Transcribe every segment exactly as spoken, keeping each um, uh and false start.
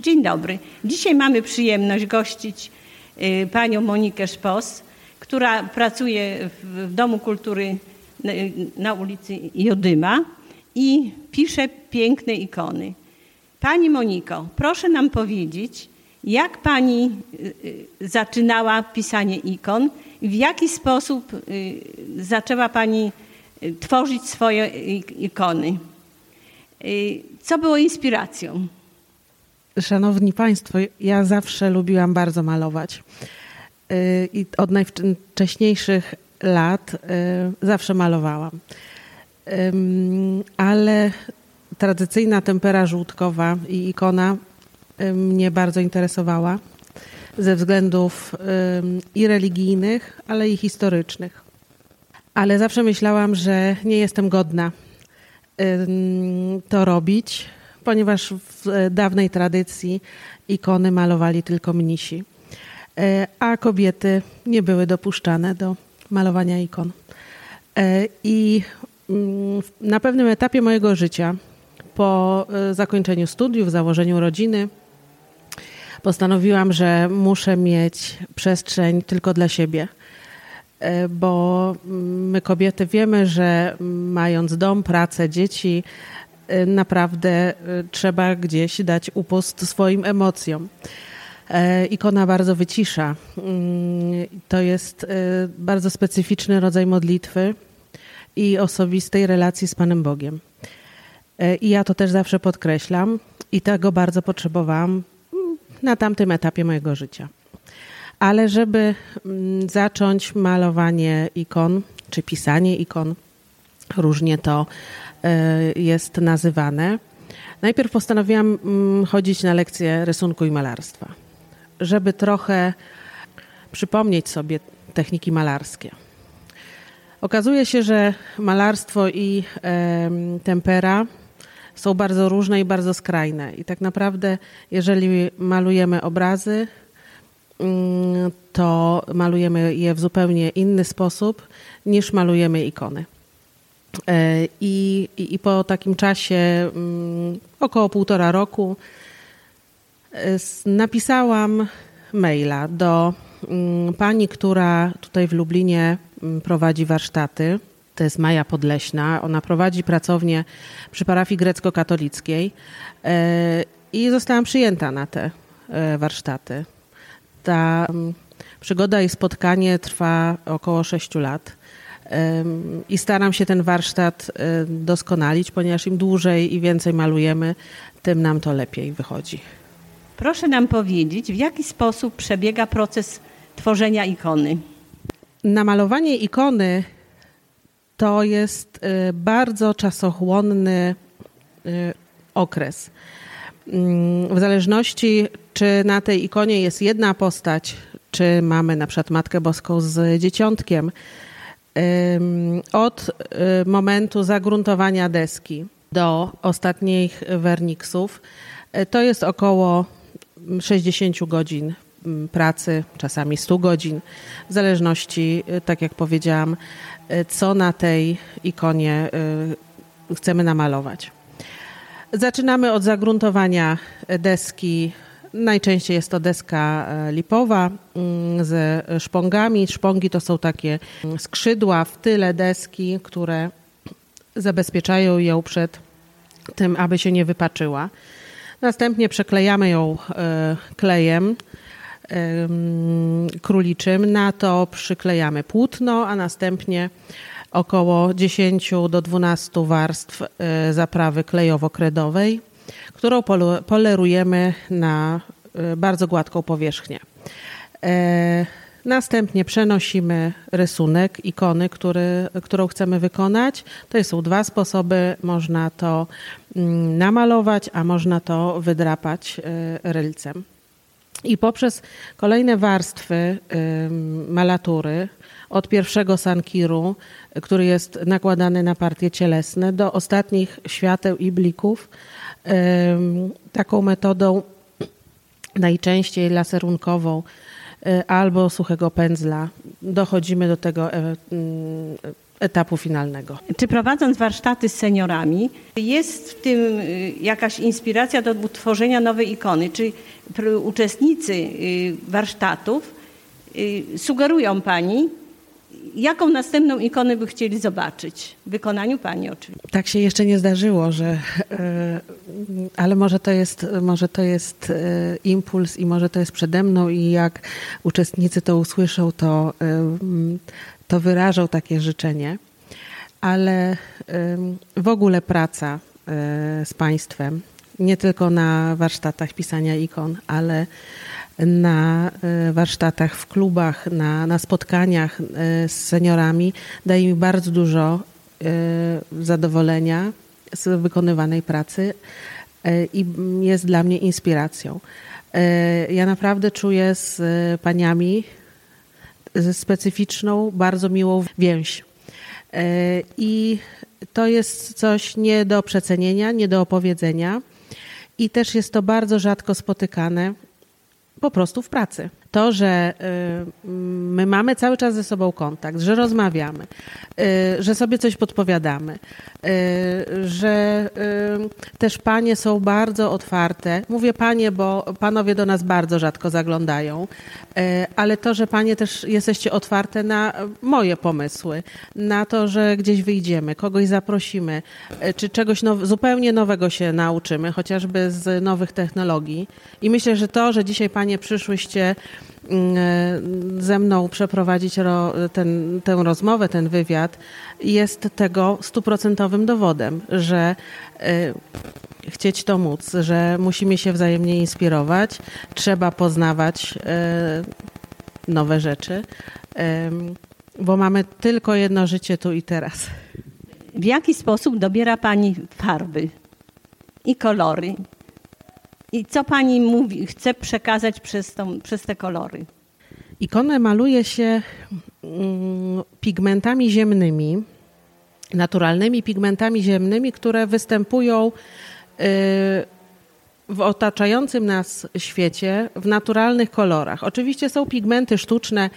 Dzień dobry. Dzisiaj mamy przyjemność gościć y, panią Monikę Szpos, która pracuje w, w Domu Kultury na, na ulicy Jodyma i pisze piękne ikony. Pani Moniko, proszę nam powiedzieć, jak pani y, zaczynała pisanie ikon i w jaki sposób y, zaczęła pani y, tworzyć swoje ikony? Y, co było inspiracją? Szanowni Państwo, ja zawsze lubiłam bardzo malować. I od najwcześniejszych lat zawsze malowałam. Ale tradycyjna tempera żółtkowa i ikona mnie bardzo interesowała ze względów i religijnych, ale i historycznych. Ale zawsze myślałam, że nie jestem godna to robić, ponieważ w dawnej tradycji ikony malowali tylko mnisi, a kobiety nie były dopuszczane do malowania ikon. I na pewnym etapie mojego życia, po zakończeniu studiów, założeniu rodziny, postanowiłam, że muszę mieć przestrzeń tylko dla siebie, bo my kobiety wiemy, że mając dom, pracę, dzieci, naprawdę trzeba gdzieś dać upust swoim emocjom. Ikona bardzo wycisza. To jest bardzo specyficzny rodzaj modlitwy i osobistej relacji z Panem Bogiem. I ja to też zawsze podkreślam i tego bardzo potrzebowałam na tamtym etapie mojego życia. Ale żeby zacząć malowanie ikon, czy pisanie ikon, różnie to jest nazywane. Najpierw postanowiłam chodzić na lekcje rysunku i malarstwa, żeby trochę przypomnieć sobie techniki malarskie. Okazuje się, że malarstwo i tempera są bardzo różne i bardzo skrajne. I tak naprawdę, jeżeli malujemy obrazy, to malujemy je w zupełnie inny sposób niż malujemy ikony. I, i, I po takim czasie, um, około półtora roku, napisałam maila do um, pani, która tutaj w Lublinie um, prowadzi warsztaty. To jest Maja Podleśna. Ona prowadzi pracownię przy parafii grecko-katolickiej e, i zostałam przyjęta na te e, warsztaty. Ta um, przygoda i spotkanie trwa około sześciu lat. I staram się ten warsztat doskonalić, ponieważ im dłużej i więcej malujemy, tym nam to lepiej wychodzi. Proszę nam powiedzieć, w jaki sposób przebiega proces tworzenia ikony? Namalowanie ikony to jest bardzo czasochłonny okres. W zależności, czy na tej ikonie jest jedna postać, czy mamy na przykład Matkę Boską z Dzieciątkiem, od momentu zagruntowania deski do ostatnich werniksów to jest około sześćdziesiąt godzin pracy, czasami sto godzin, w zależności, tak jak powiedziałam, co na tej ikonie chcemy namalować. Zaczynamy od zagruntowania deski. Najczęściej jest to deska lipowa ze szpongami. Szpongi to są takie skrzydła w tyle deski, które zabezpieczają ją przed tym, aby się nie wypaczyła. Następnie przeklejamy ją klejem króliczym. Na to przyklejamy płótno, a następnie około dziesięć do dwunastu warstw zaprawy klejowo-kredowej, którą polerujemy na bardzo gładką powierzchnię. Następnie przenosimy rysunek ikony, który, którą chcemy wykonać. To są dwa sposoby. Można to namalować, a można to wydrapać rylcem. I poprzez kolejne warstwy malatury, od pierwszego sankiru, który jest nakładany na partie cielesne, do ostatnich świateł i blików, taką metodą najczęściej laserunkową albo suchego pędzla dochodzimy do tego etapu finalnego. Czy prowadząc warsztaty z seniorami, jest w tym jakaś inspiracja do utworzenia nowej ikony? Czy uczestnicy warsztatów sugerują Pani, jaką następną ikonę by chcieli zobaczyć? W wykonaniu Pani oczywiście. Tak się jeszcze nie zdarzyło, że, ale może to jest, może to jest impuls i może to jest przede mną i jak uczestnicy to usłyszą, to, to wyrażą takie życzenie. Ale w ogóle praca z Państwem, nie tylko na warsztatach pisania ikon, ale na warsztatach w klubach, na, na spotkaniach z seniorami daje mi bardzo dużo zadowolenia z wykonywanej pracy i jest dla mnie inspiracją. Ja naprawdę czuję z paniami specyficzną, bardzo miłą więź. I to jest coś nie do przecenienia, nie do opowiedzenia i też jest to bardzo rzadko spotykane po prostu w pracy. To, że my mamy cały czas ze sobą kontakt, że rozmawiamy, że sobie coś podpowiadamy, że też panie są bardzo otwarte. Mówię panie, bo panowie do nas bardzo rzadko zaglądają, ale to, że panie też jesteście otwarte na moje pomysły, na to, że gdzieś wyjdziemy, kogoś zaprosimy, czy czegoś now- zupełnie nowego się nauczymy, chociażby z nowych technologii. I myślę, że to, że dzisiaj panie przyszłyście ze mną przeprowadzić ro, ten, tę rozmowę, ten wywiad, jest tego stuprocentowym dowodem, że y, chcieć to móc, że musimy się wzajemnie inspirować, trzeba poznawać y, nowe rzeczy, y, bo mamy tylko jedno życie tu i teraz. W jaki sposób dobiera Pani farby i kolory? I co Pani mówi, chce przekazać przez, tą, przez te kolory? Ikonę maluje się mm, pigmentami ziemnymi, naturalnymi pigmentami ziemnymi, które występują y, w otaczającym nas świecie w naturalnych kolorach. Oczywiście są pigmenty sztuczne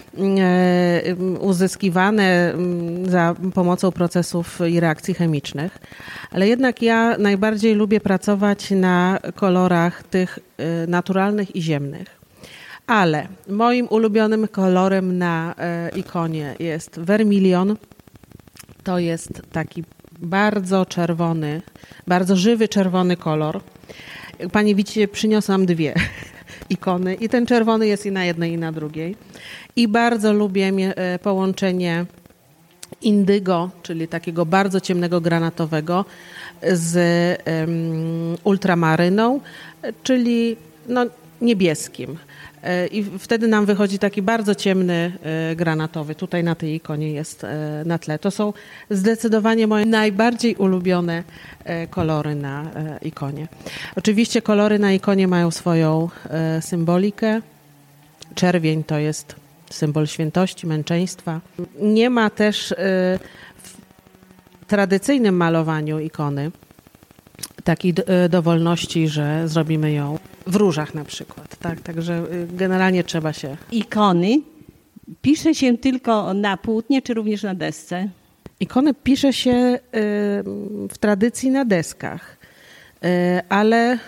y, uzyskiwane y, za pomocą procesów i reakcji chemicznych, ale jednak ja najbardziej lubię pracować na kolorach tych y, naturalnych i ziemnych. Ale moim ulubionym kolorem na y, ikonie jest wermilion. To jest taki bardzo czerwony, bardzo żywy czerwony kolor. Jak Pani widzicie, przyniosłam dwie ikony i ten czerwony jest i na jednej, i na drugiej. I bardzo lubię połączenie indygo, czyli takiego bardzo ciemnego granatowego z um, ultramaryną, czyli no, niebieskim. I wtedy nam wychodzi taki bardzo ciemny granatowy. Tutaj na tej ikonie jest na tle. To są zdecydowanie moje najbardziej ulubione kolory na ikonie. Oczywiście kolory na ikonie mają swoją symbolikę. Czerwień to jest symbol świętości, męczeństwa. Nie ma też w tradycyjnym malowaniu ikony takiej dowolności, że zrobimy ją w różach na przykład. Tak? Także generalnie trzeba się... Ikony pisze się tylko na płótnie, czy również na desce? Ikony pisze się w tradycji na deskach, ale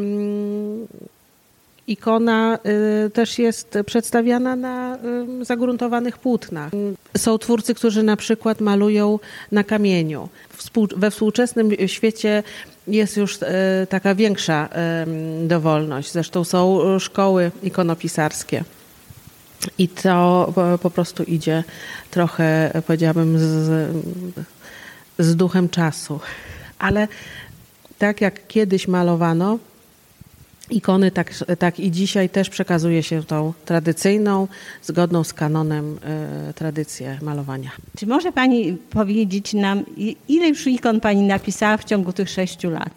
ikona też jest przedstawiana na zagruntowanych płótnach. Są twórcy, którzy na przykład malują na kamieniu. We współczesnym świecie jest już taka większa dowolność. Zresztą są szkoły ikonopisarskie. I to po prostu idzie trochę, powiedziałabym, z, z duchem czasu. Ale tak jak kiedyś malowano ikony, tak, tak i dzisiaj też przekazuje się tą tradycyjną, zgodną z kanonem y, tradycję malowania. Czy może Pani powiedzieć nam, ile już ikon Pani napisała w ciągu tych sześciu lat?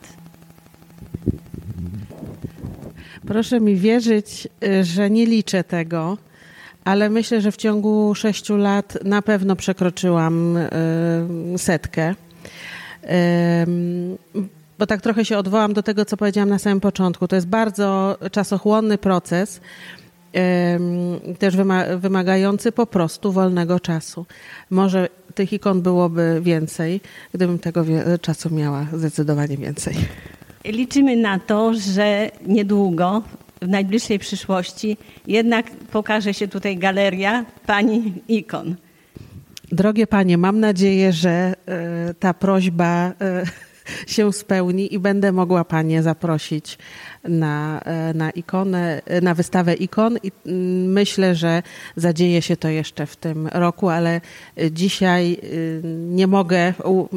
Proszę mi wierzyć, że nie liczę tego, ale myślę, że w ciągu sześciu lat na pewno przekroczyłam y, setkę. Y, Bo tak trochę się odwołam do tego, co powiedziałam na samym początku. To jest bardzo czasochłonny proces też wymagający po prostu wolnego czasu. Może tych ikon byłoby więcej, gdybym tego czasu miała zdecydowanie więcej. Liczymy na to, że niedługo, w najbliższej przyszłości, jednak pokaże się tutaj galeria pani ikon. Drogie panie, mam nadzieję, że ta prośba się spełni i będę mogła panie zaprosić na, na ikonę, na wystawę ikon i myślę, że zadzieje się to jeszcze w tym roku, ale dzisiaj nie mogę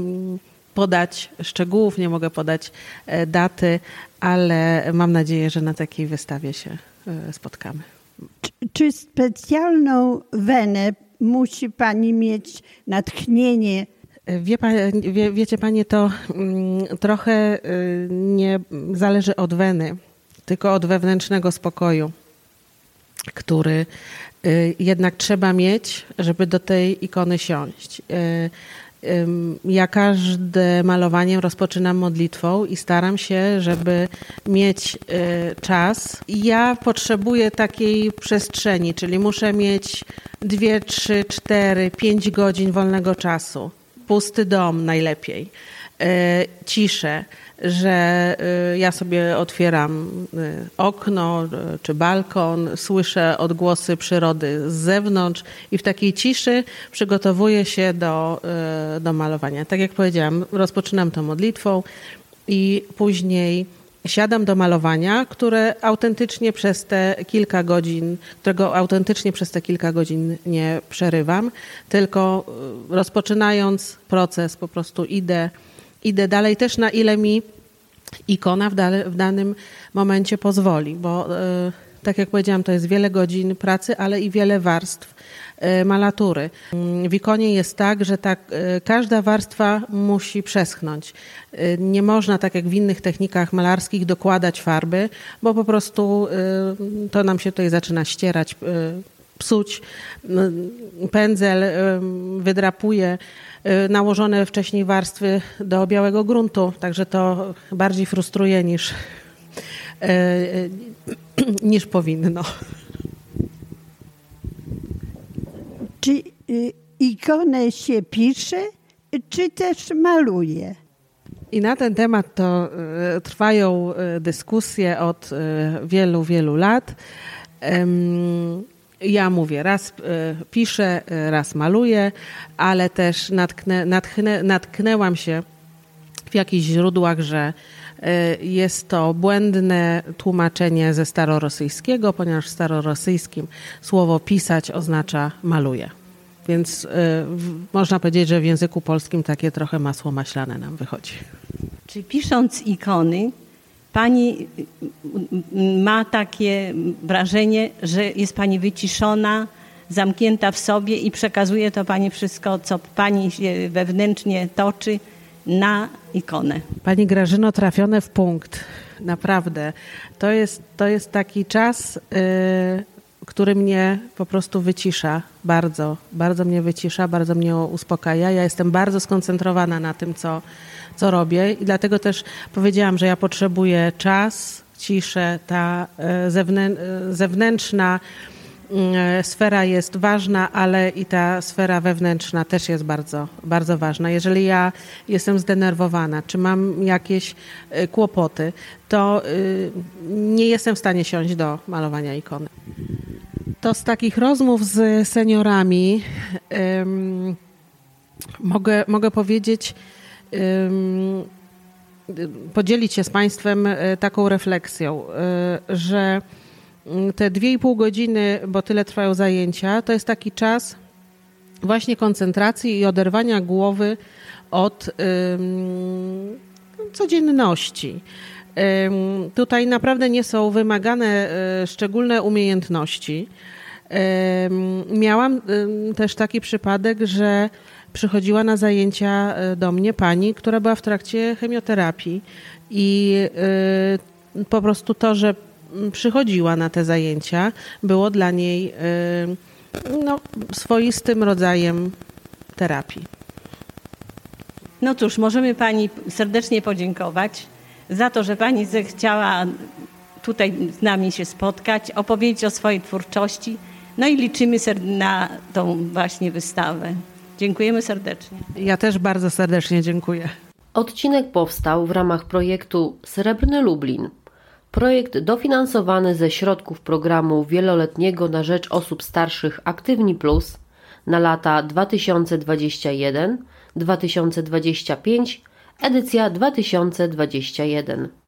podać szczegółów, nie mogę podać daty, ale mam nadzieję, że na takiej wystawie się spotkamy. Czy, czy specjalną wenę musi pani mieć, natchnienie? Wie, wie, wiecie panie, to mm, trochę y, nie zależy od weny, tylko od wewnętrznego spokoju, który y, jednak trzeba mieć, żeby do tej ikony siąść. Y, y, ja każde malowanie rozpoczynam modlitwą i staram się, żeby mieć y, czas. Ja potrzebuję takiej przestrzeni, czyli muszę mieć dwie, trzy, cztery, pięć godzin wolnego czasu. Pusty dom najlepiej, e, ciszę, że e, ja sobie otwieram e, okno e, czy balkon, słyszę odgłosy przyrody z zewnątrz i w takiej ciszy przygotowuję się do, e, do malowania. Tak jak powiedziałam, rozpoczynam to modlitwą i później siadam do malowania, które autentycznie przez te kilka godzin, którego autentycznie przez te kilka godzin nie przerywam, tylko rozpoczynając proces po prostu idę, idę dalej też na ile mi ikona w, dale, w danym momencie pozwoli, bo yy, tak jak powiedziałam, to jest wiele godzin pracy, ale i wiele warstw yy, malatury. W ikonie jest tak, że ta, yy, każda warstwa musi przeschnąć. Yy, nie można, tak jak w innych technikach malarskich, dokładać farby, bo po prostu yy, to nam się tutaj zaczyna ścierać, yy, psuć. Yy, pędzel yy, wydrapuje yy, nałożone wcześniej warstwy do białego gruntu, także to bardziej frustruje niż niż powinno. Czy ikonę się pisze, czy też maluje? I na ten temat to trwają dyskusje od wielu, wielu lat. Ja mówię, raz piszę, raz maluję, ale też natknę, natknę, natknęłam się w jakichś źródłach, że jest to błędne tłumaczenie ze starorosyjskiego, ponieważ w starorosyjskim słowo pisać oznacza maluje. Więc y, w, można powiedzieć, że w języku polskim takie trochę masło maślane nam wychodzi. Czy pisząc ikony, pani ma takie wrażenie, że jest pani wyciszona, zamknięta w sobie i przekazuje to pani wszystko, co pani się wewnętrznie toczy, na ikonę? Pani Grażyno, trafione w punkt. Naprawdę. To jest, to jest taki czas, yy, który mnie po prostu wycisza. Bardzo, bardzo mnie wycisza, bardzo mnie uspokaja. Ja jestem bardzo skoncentrowana na tym, co, co robię i dlatego też powiedziałam, że ja potrzebuję czas, ciszę, ta yy, zewnę, yy, zewnętrzna sfera jest ważna, ale i ta sfera wewnętrzna też jest bardzo, bardzo ważna. Jeżeli ja jestem zdenerwowana, czy mam jakieś kłopoty, to nie jestem w stanie siąść do malowania ikony. To z takich rozmów z seniorami um, mogę, mogę powiedzieć, um, podzielić się z Państwem taką refleksją, że te dwie i pół godziny, bo tyle trwają zajęcia, to jest taki czas właśnie koncentracji i oderwania głowy od ym, codzienności. Ym, tutaj naprawdę nie są wymagane y, szczególne umiejętności. Ym, miałam y, też taki przypadek, że przychodziła na zajęcia do mnie pani, która była w trakcie chemioterapii i y, po prostu to, że przychodziła na te zajęcia, było dla niej no, swoistym rodzajem terapii. No cóż, możemy pani serdecznie podziękować za to, że pani zechciała tutaj z nami się spotkać, opowiedzieć o swojej twórczości. No i liczymy na tą właśnie wystawę. Dziękujemy serdecznie. Ja też bardzo serdecznie dziękuję. Odcinek powstał w ramach projektu Srebrny Lublin. Projekt dofinansowany ze środków programu wieloletniego na rzecz osób starszych Aktywni Plus na lata dwa tysiące dwudziesty pierwszy do dwa tysiące dwudziestego piątego, edycja dwa tysiące dwudziesty pierwszy.